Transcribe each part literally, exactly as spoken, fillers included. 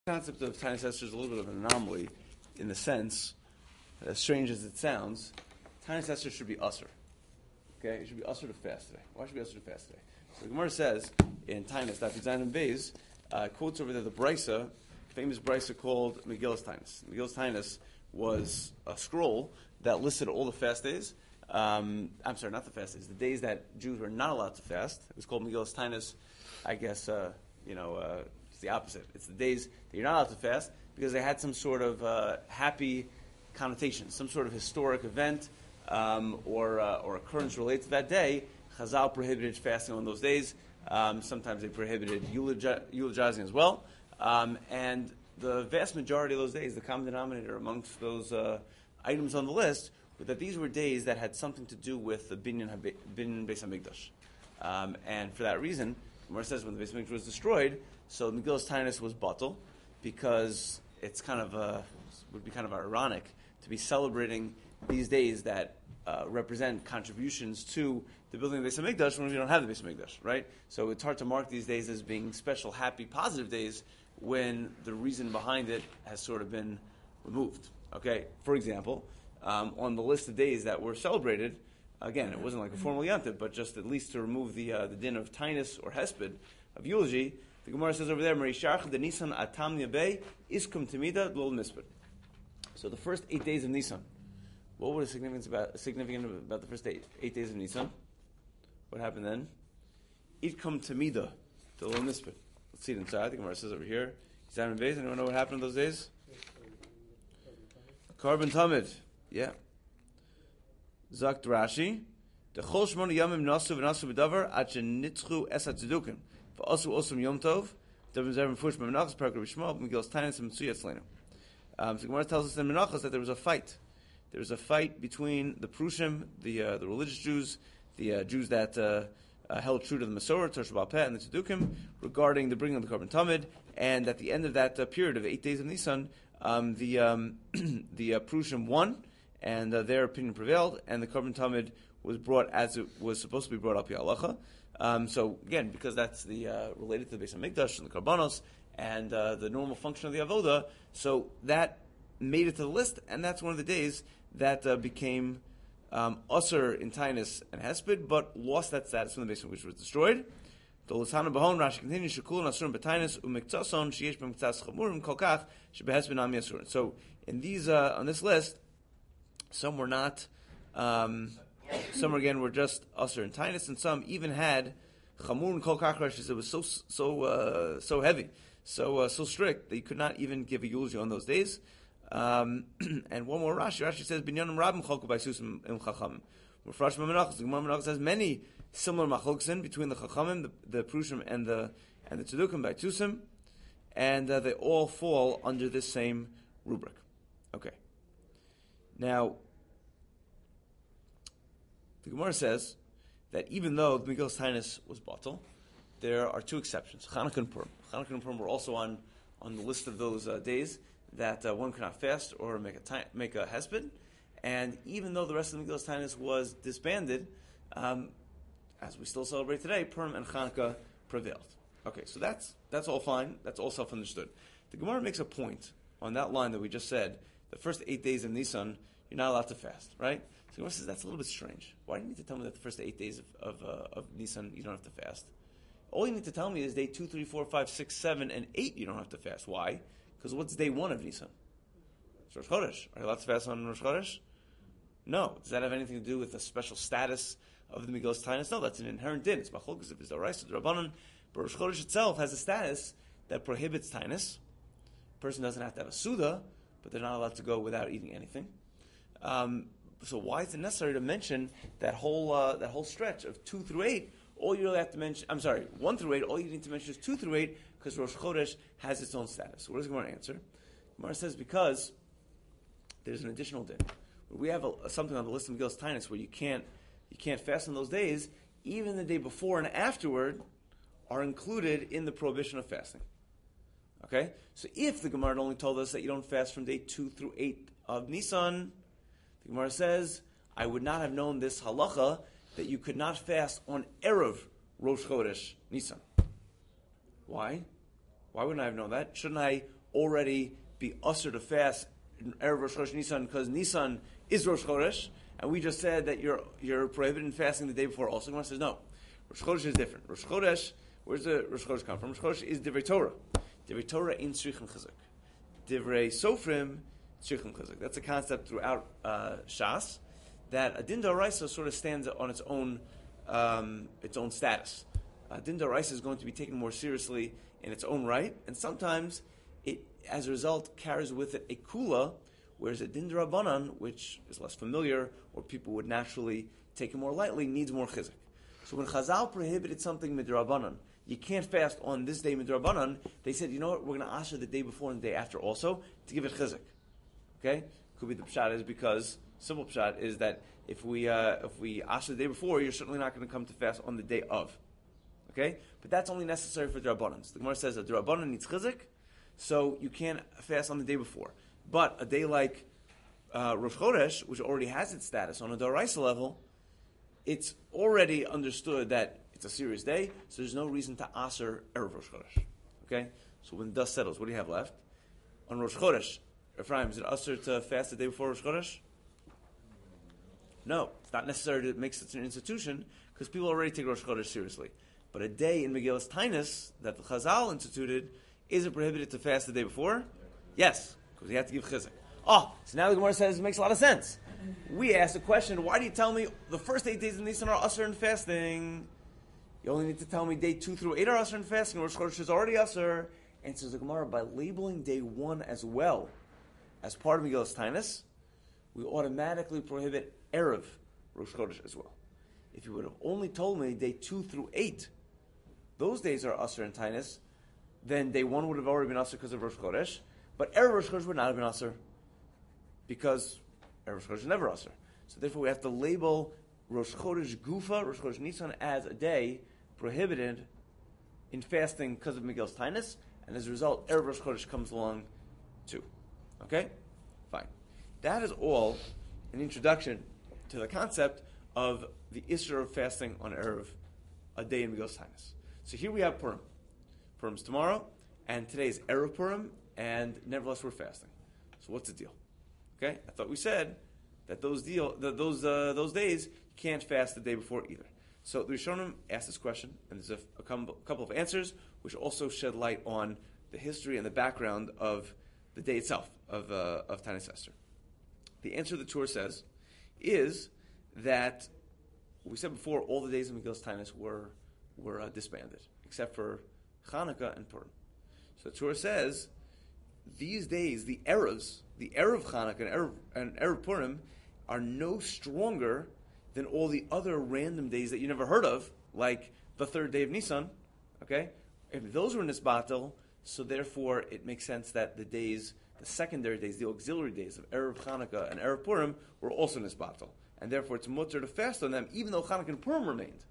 The concept of Taanis Esther is a little bit of an anomaly in the sense, as strange as it sounds, Taanis Esther should be usher. Okay, it should be usher to fast today. Why should it be usher to fast today? So the Gemara says in Taanis, Daf Zayin and Beis, uh, quotes over there the Brisa, famous Brisa called Megillas Taanis. Megillas Taanis was a scroll that listed all the fast days. Um, I'm sorry, not the fast days. The days that Jews were not allowed to fast. It was called Megillas Taanis. I guess uh, you know. Uh, It's the opposite. It's the days that you're not allowed to fast because they had some sort of uh, happy connotation, some sort of historic event um, or uh, or occurrence related to that day. Chazal prohibited fasting on those days. Um, sometimes they prohibited eulogi- eulogizing as well. Um, and the vast majority of those days, the common denominator amongst those uh, items on the list, was that these were days that had something to do with the Binyan Habe- Binyan Beis Hamikdash. Um, and for that reason, Gemara says when the Beis Hamikdash was destroyed, so Megillas Taanis was batel because it's kind of uh, would be kind of ironic to be celebrating these days that uh, represent contributions to the building of the Beis Hamikdash when we don't have the Beis Hamikdash, right? So it's hard to mark these days as being special, happy, positive days when the reason behind it has sort of been removed. Okay, for example, um, on the list of days that were celebrated, again, it wasn't like a formal yantiv, but just at least to remove the uh, the din of Taanis or Hesped of eulogy. The Gemara says over there, Merisharch the Nisan Atam Yabei Iskum Tamida Lol Misped. So the first eight days of Nisan, what was significant about significant about the first eight, eight days of Nisan? What happened then? Itkum Tamida Lol Misped. Let's see it inside. The Gemara says over here. Examine base. Anyone know what happened in those days? Carbon Tamid. Yeah. Zakt Rashi. The Chol Shmona Yamim Nasu v'Nasu b'Davar Ad Shenitzchu Esat Tzedukim. Also, also Yom Tov. Devin Zevin Fush Menachos Parak Rishma Megillas Taanis and Mitzuyat Slenu. Um, so Gemara tells us in Menachos that there was a fight. There was a fight between the Prushim, the uh, the religious Jews, the uh, Jews that uh, uh, held true to the Masorah, Torah Shabbat Peh, and the Tzedukim, regarding the bringing of the Korban Tamid. And at the end of that uh, period of eight days of Nisan, um, the um, the uh, Prushim won, and uh, their opinion prevailed, and the Korban Tamid was brought as it was supposed to be brought up Yalacha. Um, so again, because that's the uh, related to the Beis Hamikdash and the Karbanos and uh, the normal function of the Avoda, so that made it to the list, and that's one of the days that uh, became um, Usher in Taanis and Hesped, but lost that status when the Beis Hamikdash was destroyed. The Lasana Bahon Rashi continues Shekul Nasurim B'Taanis Umiktason Sheyesh B'Miktas Chamurim Kolkach Shebehesped Am Yasurin. So in these uh, on this list, some were not. Um, Some again were just Usher and Taanis, and some even had Chamur and Kol Kachrash. It was so so uh, so heavy, so uh, so strict that you could not even give a eulogy on those days. Um, and one more Rashi. Rashi says Binyanim Rabim Chalku by Susim Im Chachamim. Refresh Menachos. The Gemara Menachos has many similar machloksin between the Chachamim, the, the Prushim, and the and the Tzedukim by Tusim, and uh, they all fall under this same rubric. Okay. Now, the Gemara says that even though the Megillas Taanis was batel, there are two exceptions. Chanukah and Purim. Chanukah and Purim were also on, on the list of those uh, days that uh, one could not fast or make a ti- make a hesped. And even though the rest of the Megillas Taanis was disbanded, um, as we still celebrate today, Purim and Chanukah prevailed. Okay, so that's that's all fine. That's all self-understood. The Gemara makes a point on that line that we just said. The first eight days of Nisan, you're not allowed to fast, right? So Gemara says that's a little bit strange. Why do you need to tell me that the first eight days of of, uh, of Nisan you don't have to fast? All you need to tell me is day two, three, four, five, six, seven, and eight you don't have to fast. Why? Because what's day one of Nisan? It's Rosh Chodesh. Are you allowed to fast on Rosh Chodesh? No. Does that have anything to do with the special status of the Megillas Taanis? No, that's an inherent din. It's machlokes if it's the Raisa, the Rabbanan. But Rosh Chodesh itself has a status that prohibits Taanis. A person doesn't have to have a Suda, but they're not allowed to go without eating anything. Um, So why is it necessary to mention that whole uh, that whole stretch of two through eight? All you really have to mention, I'm sorry, one through eight. All you need to mention is two through eight because Rosh Chodesh has its own status. So what does Gemara answer? Gemara says because there's an additional din. We have a, something on the list of Megillas Taanis where you can't you can't fast on those days. Even the day before and afterward are included in the prohibition of fasting. Okay, so if the Gemara only told us that you don't fast from day two through eight of Nisan, the Gemara says, I would not have known this halacha that you could not fast on Erev Rosh Chodesh Nisan. Why? Why wouldn't I have known that? Shouldn't I already be usher to fast in Erev Rosh Chodesh Nisan because Nisan is Rosh Chodesh, and we just said that you're you're prohibited in fasting the day before also. The Gemara says no. Rosh Chodesh is different. Rosh Chodesh, where's the Rosh Chodesh come from? Rosh Chodesh is Divrei Torah. Divrei Torah in Tzrichim Chazak. Divrei Sofrim, Tzrichim Chazak. That's a concept throughout uh, Shas, that a Din D'Oraisa sort of stands on its own um, its own status. A Din D'Oraisa is going to be taken more seriously in its own right, and sometimes it, as a result, carries with it a kula, whereas a Din D'Rabbanan, which is less familiar, or people would naturally take it more lightly, needs more chizuk. So when Chazal prohibited something midrabanan, you can't fast on this day midrabanan, they said, you know what, we're going to asher the day before and the day after also, to give it chizuk. Okay? Could be the pshat is because, simple pshat is that if we uh, if we asher the day before, you're certainly not going to come to fast on the day of. Okay? But that's only necessary for D'Rabbanan. So the Gemara says that D'Rabbanan needs chizuk, so you can't fast on the day before. But a day like uh, Rosh Chodesh, which already has its status on a D'Oraisa level, it's already understood that it's a serious day, so there's no reason to aser Erev Rosh Chodesh. Okay? So when the dust settles, what do you have left? On Rosh Chodesh, Ephraim, is it aser to fast the day before Rosh Chodesh? No. It's not necessary to make such an institution, because people already take Rosh Chodesh seriously. But a day in Megillas Tainus that the Chazal instituted, is it prohibited to fast the day before? Yes, because you have to give chizuk. Oh, so now the Gemara says it makes a lot of sense. We asked the question, why do you tell me the first eight days of Nisan are usher in fasting? You only need to tell me day two through eight are usher in fasting. Rosh Chodesh is already usher. And says the Gemara, by labeling day one as well as part of Megillas Tainus, we automatically prohibit Erev Rosh Chodesh as well. If you would have only told me day two through eight, those days are usher in Tainus, then day one would have already been usher because of Rosh Chodesh, but Erev Rosh Chodesh would not have been usher because Erev Rosh Chodesh is never usher. So therefore we have to label Rosh Chodesh Gufa, Rosh Chodesh Nisan, as a day prohibited in fasting because of Megillas Tainus, and as a result, Erev Rosh Chodesh comes along too. Okay? Fine. That is all an introduction to the concept of the Isra of fasting on Erev, a day in Megillas Tainus. So here we have Purim. Purim's tomorrow, and today is Erev Purim, and nevertheless we're fasting. So what's the deal? Okay, I thought we said that those deal that those uh, those days you can't fast the day before either. So the Rishonim asked this question, and there's a, a couple of answers which also shed light on the history and the background of the day itself of uh, of Tanis Esther. The answer the Torah says is that we said before all the days of Megillas Tainus were were uh, disbanded except for Chanukah and Purim. So the Torah says these days, the Erevs, the Erev Chanukah and Erev, and Erev Purim, are no stronger than all the other random days that you never heard of, like the third day of Nisan. Okay, if those were nisbatel, so therefore it makes sense that the days, the secondary days, the auxiliary days of Erev Chanukah and Erev Purim were also nisbatel, and therefore it's mutter to fast on them, even though Chanukah and Purim remained.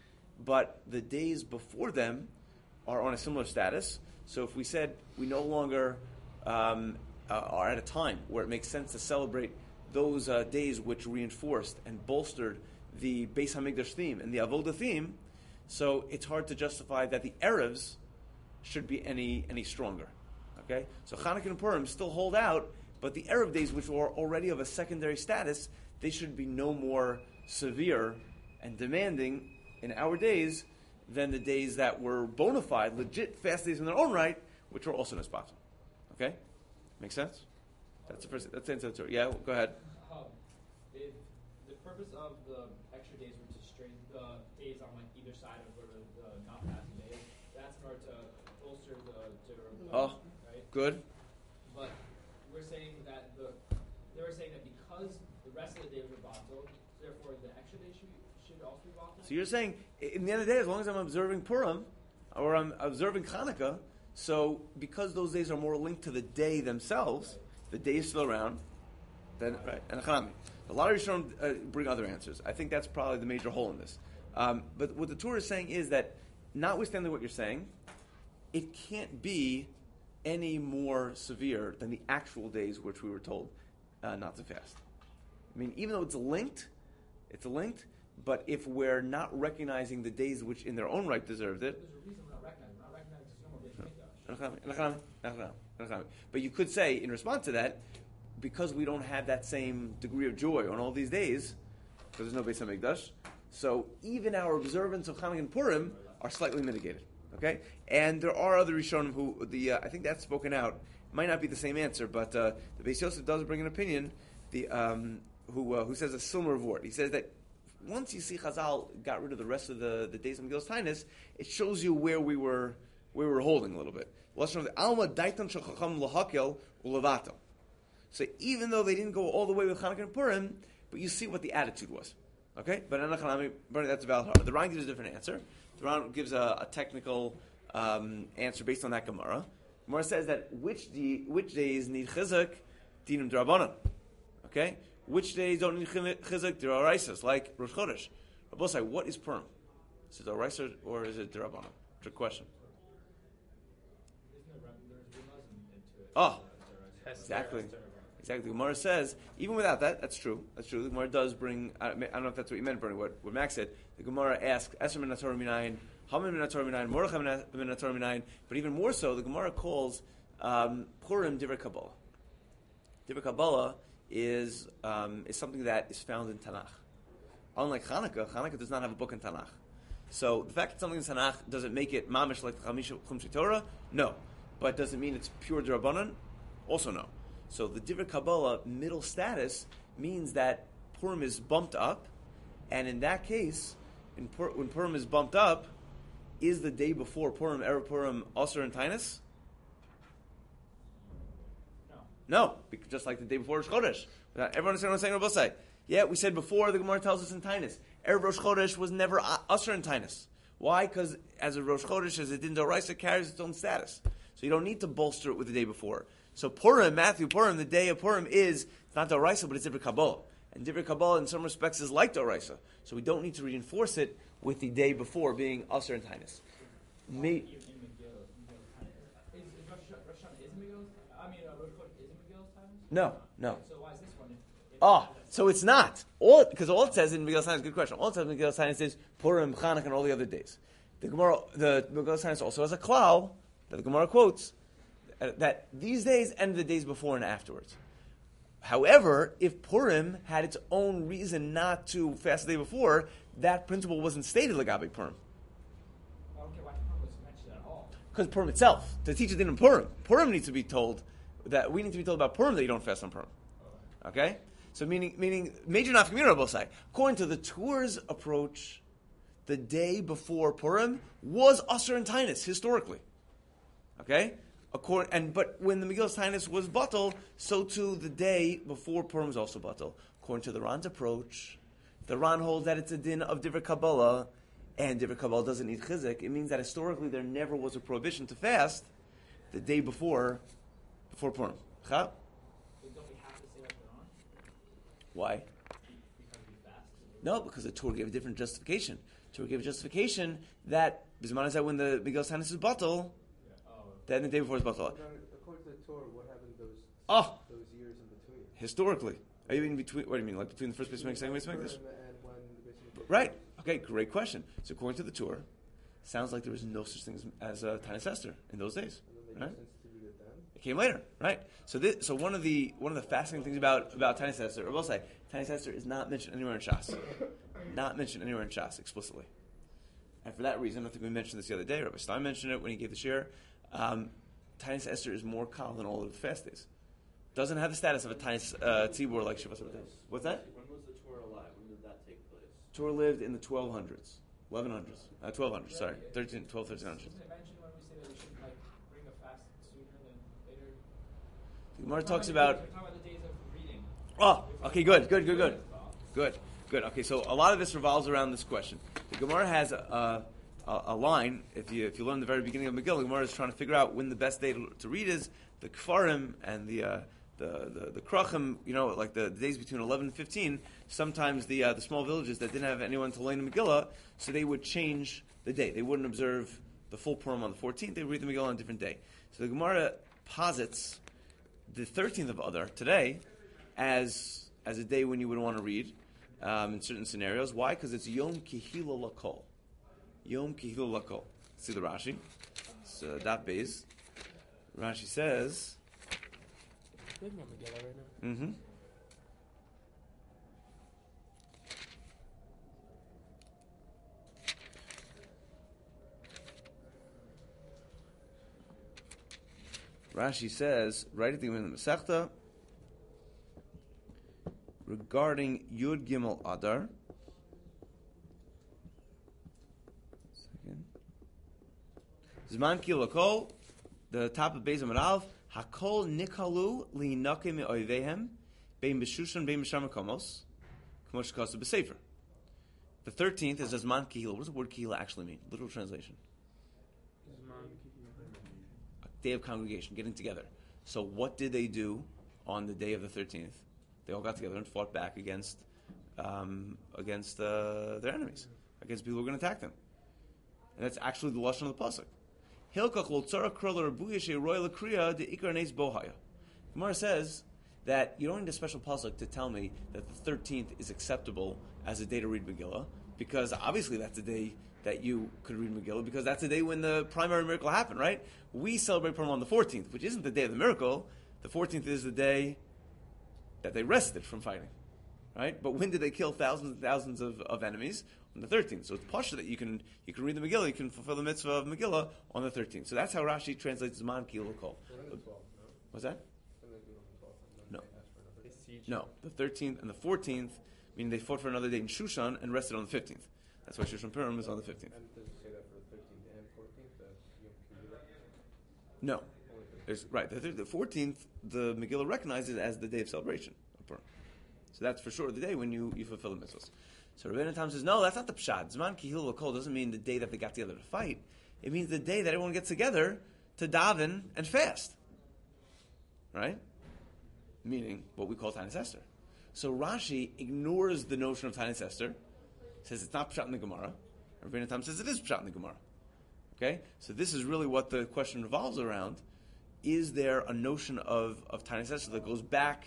But the days before them are on a similar status. So if we said we no longer um, uh, are at a time where it makes sense to celebrate those uh, days which reinforced and bolstered the Beis Hamikdash theme and the Avodah theme, so it's hard to justify that the Erevs should be any any stronger. Okay, so Chanukah and Purim still hold out, but the Erev days, which are already of a secondary status, they should be no more severe and demanding in our days than the days that were bona fide, legit fast days in their own right, which were also nisbatel. Okay? Make sense? That's the first. That's the answer to it. Yeah, well, go ahead. Um, if the purpose of the extra days were to straighten the days on like either side of where the, the not fasting day is, that's in order to bolster the to oh, right? Good. But we're saying that the they were saying that because the rest of the day was batel, therefore the extra day should should also be batel. So you're saying, in the end of the day, as long as I'm observing Purim or I'm observing Chanukah, so because those days are more linked to the day themselves, the day is still around. Then right, and Chanami. A lot of Rishonim uh, bring other answers. I think that's probably the major hole in this. Um, but what the Torah is saying is that, notwithstanding what you're saying, it can't be any more severe than the actual days which we were told uh, not to fast. I mean, even though it's linked, it's linked. But if we're not recognizing the days which, in their own right, deserved it, There's a reason we're not recognizing. We're not recognizing there's no more Beis Hamikdash. But you could say, in response to that, because we don't have that same degree of joy on all these days, because there's no Beis HaMikdash, so even our observance of Chanukah and Purim are slightly mitigated. Okay, and there are other Rishonim who the uh, I think that's spoken out. Might not be the same answer, but uh, the Beis Yosef does bring an opinion. The um, who uh, who says a similar word. He says that once you see Chazal got rid of the rest of the, the days of Megillas Taanis, it shows you where we were where we were holding a little bit. Alma daitan shachacham lahakel ulevato. So even though they didn't go all the way with Chanukah and Purim, but you see what the attitude was. Okay, but that's a valid. The Ran gives a different answer. The Ran gives a, a technical um, answer based on that Gemara. Gemara says that which de, which days need chizuk, dinim d'Rabbanan. Okay, which days don't need chizuk, d'Oraisas, like Rosh Chodesh. Rabbi say, what is Purim? Is it Oraisa or is it d'Rabbanan? Trick question. Oh, exactly. Exactly. The Gemara says, even without that, that's true. That's true. The Gemara does bring, I don't know if that's what you meant, Bernie, what, what Max said. The Gemara asks, Esher min HaTorah minayin, Haman min HaTorah minayin, Mordechai min HaTorah minayin, but even more so, the Gemara calls um, Purim Divrei Kabbalah. Divrei Kabbalah is, um, is something that is found in Tanakh. Unlike Chanukah, Chanukah does not have a book in Tanakh. So the fact that something in Tanakh, does it make it mamish like the Chamisha Chumshei Torah? No. But does it mean it's pure D'Rabbanan? Also no. So the Divrei Kabbalah middle status means that Purim is bumped up, and in that case, in Pur- when Purim is bumped up, is the day before Purim, Erev Purim, Asur and Tainus? No. No, because just like the day before Rosh Chodesh. Everyone understand what I'm saying? Rabbi say, yeah, we said before, the Gemara tells us in Tainus, Erev Rosh Chodesh was never Asur and Tainus. Why? Because as a Rosh Chodesh, as a Din D'Oraisa, carries its own status. So you don't need to bolster it with the day before. So Purim, Matthew Purim, the day of Purim is, it's not D'Oraisa, but it's Divrei Kabbalah. And Divrei Kabbalah in some respects is like D'Oraisa. So we don't need to reinforce it with the day before being Asur and Tainus. Me- no, no. So why is this one? Oh, so it's not. All because all it says in Megillas Taanis, good question. All it says in Megillas Taanis is Purim, Chanukah, and all the other days. The Gemara, the Megillas Taanis also has a klal that the Gemara quotes, that these days and the days before and afterwards. However, if Purim had its own reason not to fast the day before, that principle wasn't stated Lagabe Purim. I don't care why Purim was mentioned at all. Because Purim itself, to teach it in Purim, Purim needs to be told that we need to be told about Purim that you don't fast on Purim. Okay, so meaning meaning major nafkamina will say, according to the Tour's approach, the day before Purim was Asur and Tainus historically. Okay. According, and but when the Megillas Taanis was batal, so too the day before Purim was also batal. According to the Ran's approach, the Ran holds that it's a din of Divrei Kabbalah, and Divrei Kabbalah doesn't need chizuk. It means that historically there never was a prohibition to fast the day before before Purim. Huh? But don't we have to say that we're on? Why? Because we fast? No, because the Torah gave a different justification. The Torah gave a justification that Bisman is that when the Megillas Taanis is batal, then the day before is batal. According to the Torah, what happened those Oh, those years in between? historically, are you in between? What do you mean, like between the first base and second base? And when the Right. Okay. Great question. So according to the Torah, sounds like there was no such thing as, as a Tainus Esther in those days. And then Right? they instituted it then. It came later, right? So this, so one of the one of the fascinating things about about Tainus Esther, or we'll say Tainus Esther is not mentioned anywhere in Shas, not mentioned anywhere in Shas explicitly, and for that reason, I think we mentioned this the other day. Rabbi Stein mentioned it when he gave the shir. Um, Tainus Esther is more common than all of the fast days. Doesn't have the status of a Tainus uh, Tzibur like Shavas B'Tainus. What's that? When was the Torah alive? When did that take place? Torah lived in the twelve hundreds, eleven hundreds, uh, twelve hundreds. Sorry, thirteen, twelve, thirteen hundreds. Isn't it mentioned when we say that we should like bring a fast sooner than later? The Gemara We're talks talking about. We're talking about the days of reading. Oh, okay, good, good, good, good, good, good. Okay, so a lot of this revolves around this question. The Gemara has a, a, a line. If you if you learn the very beginning of Megillah, the Gemara is trying to figure out when the best day to, to read is. The Kfarim and the uh, the the, the Krachim, you know, like the, the days between eleven and fifteen. Sometimes the uh, the small villages that didn't have anyone to learn the Megillah, so they would change the day. They wouldn't observe the full Purim on the fourteenth. They would read the Megillah on a different day. So the Gemara posits the thirteenth of Adar today as as a day when you would want to read um, in certain scenarios. Why? Because it's Yom Kihila Lakol. Yom Kihila Lakol. See the Rashi. It's uh, Daf Beis. Rashi says, Looking at Megillah right now. mm-hmm. Rashi says, right at the beginning of the Masechta, regarding Yud Gimel Adar. Second. Zman Ki Lakol, the top of Beis Amud Aleph, Hakol Nikalu Lihinake Me'oivehem, Bein B'Shushan Bein B'Shar Makomos, K'mosh Kasa B'Sefer. The thirteenth is Zman Kihila. What does the word Kihila actually mean? Literal translation. A day of congregation, getting together. So what did they do on the day of the thirteenth? They all got together and fought back against um, against uh, their enemies, against people who were going to attack them. And that's actually the lashon of the pasuk. Gemara says that you don't need a special pasuk to tell me that the thirteenth is acceptable as a day to read Megillah, because obviously that's a day that you could read Megillah, because that's the day when the primary miracle happened, right? We celebrate Purim on the fourteenth, which isn't the day of the miracle. The fourteenth is the day that they rested from fighting, right? But when did they kill thousands and thousands of, of enemies? On the thirteenth. So it's pasha that you can you can read the Megillah, you can fulfill the mitzvah of Megillah on the thirteenth. So that's how Rashi translates Zman Ki Lakol. What's that? No. No. The thirteenth and the fourteenth, meaning they fought for another day in Shushan and rested on the fifteenth. That's why Shushan Purim is on the fifteenth. And does it say that for the thirteenth and fourteenth? That you can do that? No. There's, right. The, the fourteenth, the Megillah recognizes as the day of celebration of Purim. So that's for sure the day when you, you fulfill the mitzvahs. So Rabbeinu Tam says, no, that's not the pshat. Zman Kihil Lakol doesn't mean the day that they got together to fight. It means the day that everyone gets together to daven and fast. Right? Meaning what we call Tanis Esther. So Rashi ignores the notion of Tanis Esther, says it's not pshat in the Gemara. Rabbeinu Tam says it is pshat in the Gemara. Okay? So this is really what the question revolves around. Is there a notion of, of Tanis Esther that goes back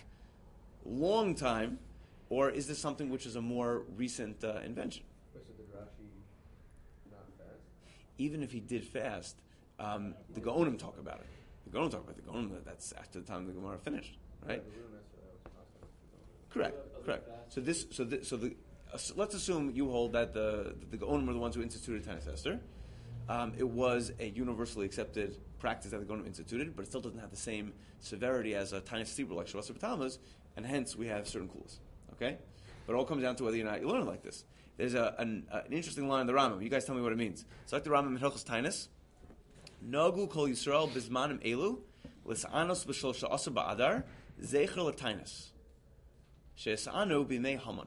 long time, or is this something which is a more recent uh, invention? So did Rashi not fast? Even if he did fast, um, the Gaonim talk about it. The Gaonim talk about it. The Gaonim, that's after the time the Gemara finished, right? Yeah, we don't answer that was last time. Correct, correct. So this, so the, so the, uh, so let's assume you hold that the the Gaonim were the ones who instituted Tanis Esther. Um, it was a universally accepted practice that the Gaonim instituted, but it still doesn't have the same severity as a Tanis Tzibur like Shavasar B'Talmuz, and hence we have certain kulas. Okay, but it all comes down to whether or not you learn it like this. There's a, an, uh, an interesting line in the Rambam. You guys tell me what it means. It's like the Rambam in Hilchos Tainus. Nagu kol Yisrael bizmanim elu l'sa'anos b'shol sha'asa ba'adar zecher l'tainus she'esa'anu b'mei Haman.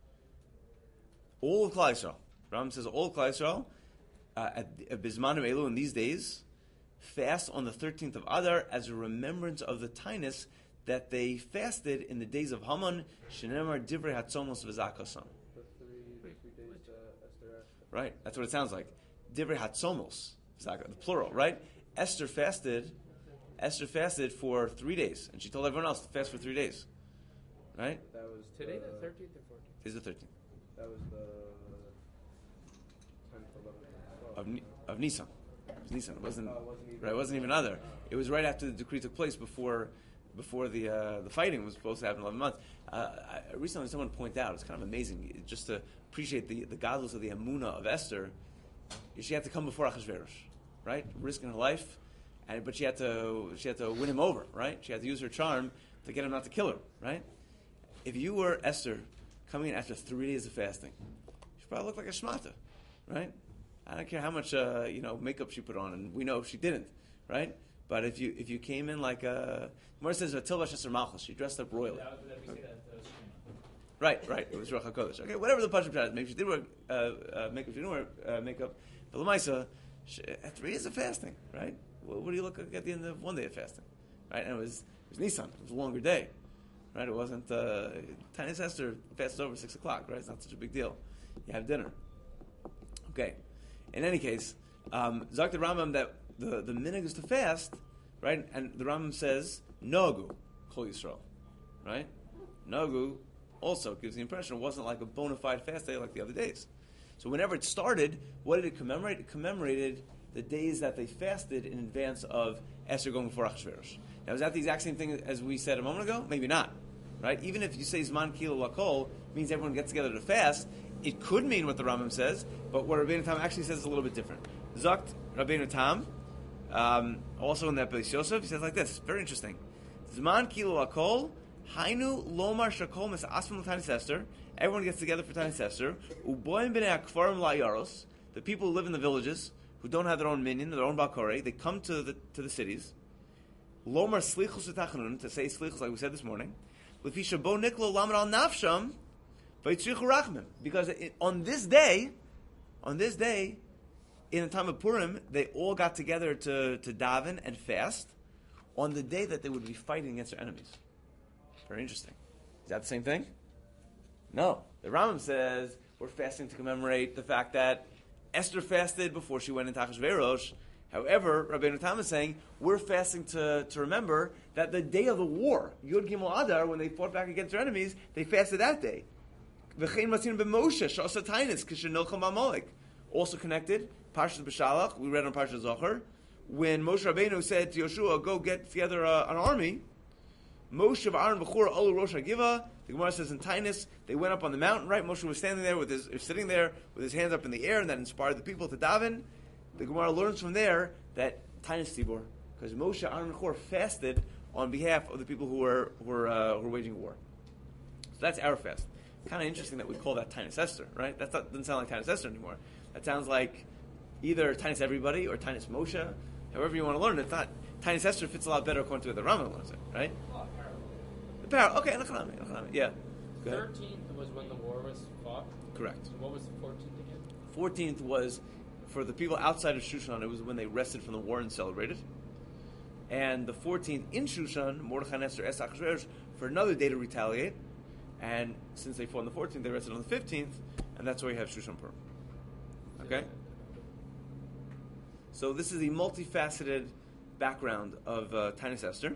All of Klal Yisrael. Rambam says all of Klal Yisrael uh, at, at bizmanim elu in these days fast on the thirteenth of Adar as a remembrance of the tainus that they fasted in the days of Haman, Shenemar Divrei Hatzomos V'Zakosam. The three, the three days uh, Esther asked. Right, that's what it sounds like. Divrei Hatzomos, the plural, right? Esther fasted. Esther fasted for three days, and she told everyone else to fast for three days. Right? That was Today, the, the thirteenth or fourteenth? Today's the thirteenth That was the tenth, eleventh, of Ni- of Nisan. It was Nisan. It wasn't Oh, it wasn't even- right. It wasn't even other. It was right after the decree took place, before before the uh, the fighting was supposed to happen in eleven months. Uh, I, recently, someone pointed out, it's kind of amazing, just to appreciate the the godless of the Emunah of Esther. She had to come before Achashverosh, right, risking her life, and but she had to she had to win him over, right? She had to use her charm to get him not to kill her, right? If you were Esther coming in after three days of fasting, she probably looked like a shmata, right? I don't care how much uh, you know makeup she put on, and we know she didn't, right? But if you if you came in like a, Gemara says Vatil Vasher Malchus, she dressed up royally. That, that we say that uh, Right, right. It was Ruach HaKodesh. Okay, whatever the Pashup Pshat is. Maybe she did wear uh, uh, makeup. She didn't wear uh, makeup. But Lamaisa, at three days of fasting, right? What, what do you look like at the end of one day of fasting, right? And it was it was Nisan. It was a longer day, right? It wasn't uh, Tiny Esther fasted over six o'clock, right? It's not such a big deal. You have dinner. Okay. In any case, um, Zak the Rambam that the the minhag is to fast, right? And the Rambam says Nagu Kol Yisrael, right? Nagu also gives the impression it wasn't like a bona fide fast day like the other days. So whenever it started, what did it commemorate? It commemorated the days that they fasted in advance of Esther going before Achashverosh. Now, is that the exact same thing as we said a moment ago? Maybe not, right? Even if you say Zman Kilo Lakol means everyone gets together to fast, it could mean what the Rambam says, but what Rabbeinu Tam actually says is a little bit different. Zakt Rabbeinu Tam, um, also in that Beis Yosef, he says like this, very interesting. Zman Kilo Lakol, Hainu Lomar Shakol Mes Asmim L'Tani Sester, everyone gets together for Tani Sester, Uboim B'nei HaKfarim La'yaros, the people who live in the villages, who don't have their own minyan, their own Balkore, they come to the to the cities. Lomar Slichus V'Tachanun, to say Slichus like we said this morning, L'fisha Bo Niklo Lamed Al Nafsham, V'Yitzrichu Rachmim, because it, on this day, on this day, in the time of Purim, they all got together to, to daven and fast on the day that they would be fighting against their enemies. Very interesting. Is that the same thing? No. The Rambam says we're fasting to commemorate the fact that Esther fasted before she went into Achashverosh. However, Rabbeinu Tam is saying we're fasting to, to remember that the day of the war, Yud Gimel Adar, when they fought back against their enemies, they fasted that day. V'chein matin b'Moshe sh'asa tainis k'shenilcham b'Amalek. Also connected, Parshas B'Shalach, we read on Parshas Zohar, when Moshe Rabbeinu said to Yoshua, go get together uh, an army, Moshe v'Aaron v'Chur alu Rosh HaGiva, the Gemara says in Tainus, they went up on the mountain, right? Moshe was standing there with his, sitting there with his hands up in the air, and that inspired the people to daven. The Gemara learns from there that Tainus Tibor, because Moshe, Aaron, and Chor fasted on behalf of the people who were who were, uh, who were waging war. So that's our fast. Kind of interesting that we call that Tainus Esther, right? That doesn't sound like Tainus Esther anymore. That sounds like either Tainus everybody or Tainus Moshe. However you want to learn it, it's not Tainus Esther fits a lot better according to the Rambam learns it, right? Oh, parallel. The parallel. Okay, Lechanami, Lechanami. Yeah. Go ahead. thirteenth was when the war was fought. Correct. So what was the fourteenth again? fourteenth was for the people outside of Shushan. It was when they rested from the war and celebrated. And the fourteenth in Shushan, Mordechai and Esther, Es Achashverosh, for another day to retaliate. And since they fought on the fourteenth, they rested on the fifteenth, and that's why we have Shushan Purim. Okay? So this is the multifaceted background of uh, Tainus Esther.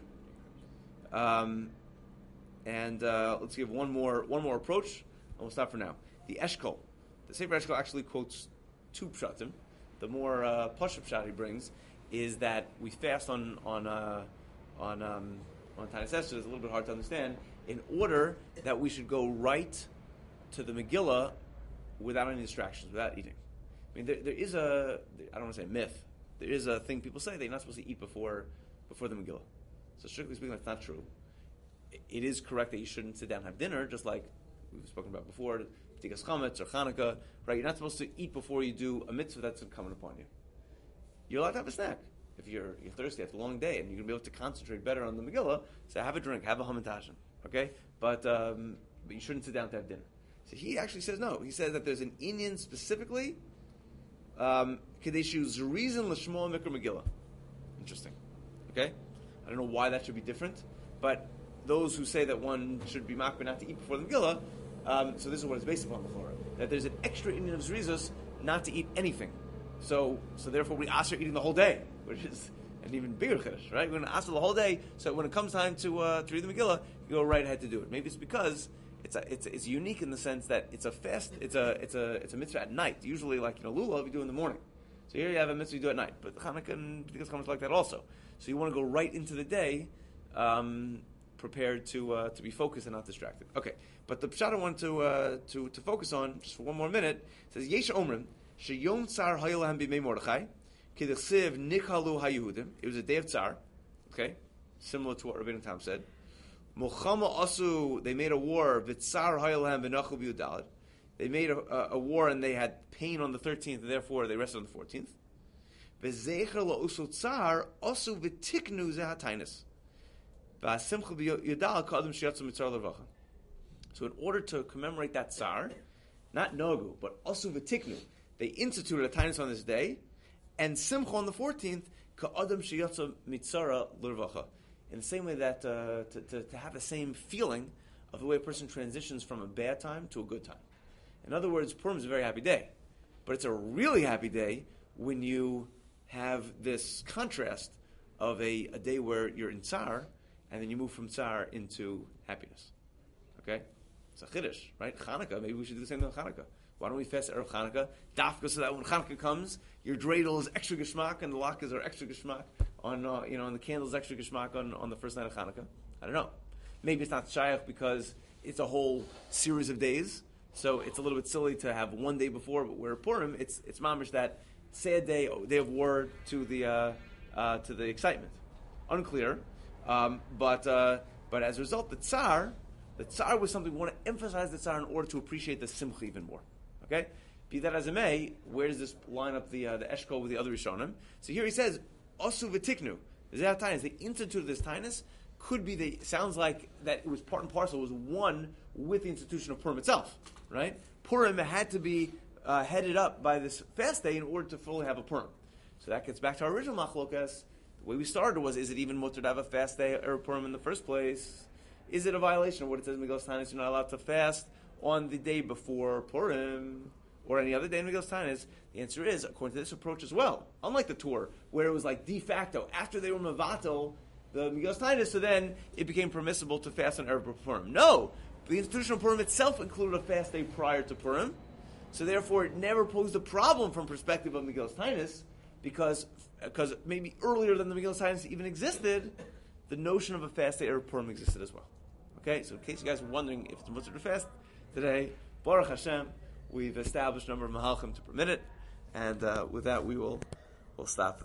Um, and uh, let's give one more one more approach, and we'll stop for now. The Eshkol. The Sefer Eshkol actually quotes two pshatim. The more uh, Pasha pshat he brings is that we fast on on uh, on um, on Tainus Esther. It's a little bit hard to understand. In order that we should go right to the Megillah without any distractions, without eating. I mean, there, there is a, I don't want to say myth, there is a thing people say they're not supposed to eat before before the Megillah. So strictly speaking, that's not true. It is correct that you shouldn't sit down and have dinner, just like we've spoken about before, Tikas Chametz or Chanukah, right? You're not supposed to eat before you do a mitzvah that's incumbent upon you. You're allowed to have a snack. If you're, you're thirsty after a long day and you're going to be able to concentrate better on the Megillah, so have a drink, have a hamantashen, okay? But um, but you shouldn't sit down to have dinner. So he actually says no. He says that there's an Inyan specifically, um, Kadeshu Zerizan L'Shmo Mikra Megillah. Interesting. Okay? I don't know why that should be different, but those who say that one should be makbid not to eat before the Megillah, um, so this is what it's based upon before, that there's an extra Inyan of Zerizos not to eat anything. So so therefore we ask her eating the whole day, which is an even bigger chiddush, right? We're going to ask her the whole day, so when it comes time to uh, to read the Megillah, you go right ahead to do it. Maybe it's because it's a, it's it's unique in the sense that it's a fast, it's a it's a it's a mitzvah at night. Usually, like you know, lulav you do in the morning. So here you have a mitzvah you do at night, but Chanukah and B'dikas Chametz like that also. So you want to go right into the day, um, prepared to uh, to be focused and not distracted. Okay, but the pshat I want to uh, to to focus on just for one more minute says Yesh Omrim Sheyom Tzar Hayolahem B'Mei Mordechai. It was a day of Tsar, okay, similar to what Rabbeinu Tam said. Mulchama Asu, they made a war. V'Tsar Hayolhem V'Nachu B'Yudalad. They made a, a, a war and they had pain on the thirteenth, and therefore they rested on the fourteenth. V'Zecher La'usu Tsar Asu V'Tiknu Zehatainis. V'Asimcha B'Yudalad K'Adam Shiatzu Mitzar L'Rvacha. So in order to commemorate that Tsar, not Nogu, but Asu V'Tiknu, they instituted a Tainus on this day. And Simcha on the fourteenth, ka'adam sheyatza mitzara l'rvacha. In the same way that uh, to, to, to have the same feeling of the way a person transitions from a bad time to a good time. In other words, Purim is a very happy day, but it's a really happy day when you have this contrast of a, a day where you're in tsar, and then you move from tsar into happiness. Okay, it's a chiddush, right? Chanukah. Maybe we should do the same thing on Chanukah. Why don't we fast Erev Chanukah? Dafka, so that when Chanukah comes, your dreidel is extra geschmack and the latkes are extra geschmack on uh, you know on the candles extra geschmack on, on the first night of Hanukkah? I don't know. Maybe it's not shayach because it's a whole series of days, so it's a little bit silly to have one day before. But where Purim, it's it's mamish that sad day, day of war to the uh, uh, to the excitement. Unclear, um, but uh, but as a result, the tsar, the tsar was something we want to emphasize the tsar in order to appreciate the simcha even more. Okay, be that as it may, where does this line up the uh, the eshkol with the other rishonim? So here he says osu v'tiknu. Zeh tainus. The institute of this tainus could be the sounds like that it was part and parcel, it was one with the institution of Purim itself, right? Purim had to be uh, headed up by this fast day in order to fully have a Purim. So that gets back to our original machlokas. The way we started was, is it even mutter to have a fast day or Purim in the first place? Is it a violation of what it says in Megillas Tainus? You're not allowed to fast on the day before Purim or any other day in Megillas Tainus. The answer is, according to this approach as well. Unlike the Torah, where it was like de facto, after they were mevatel, the Megillas Tainus, so then it became permissible to fast on Erev Purim. No! The institution of Purim itself included a fast day prior to Purim, so therefore it never posed a problem from perspective of Megillas Tainus, because because maybe earlier than the Megillas Tainus even existed, the notion of a fast day Erev Purim existed as well. Okay, so in case you guys were wondering if it's mutter to fast today, Baruch Hashem, we've established a number of mahalchim to permit it, and uh, with that we will we'll stop.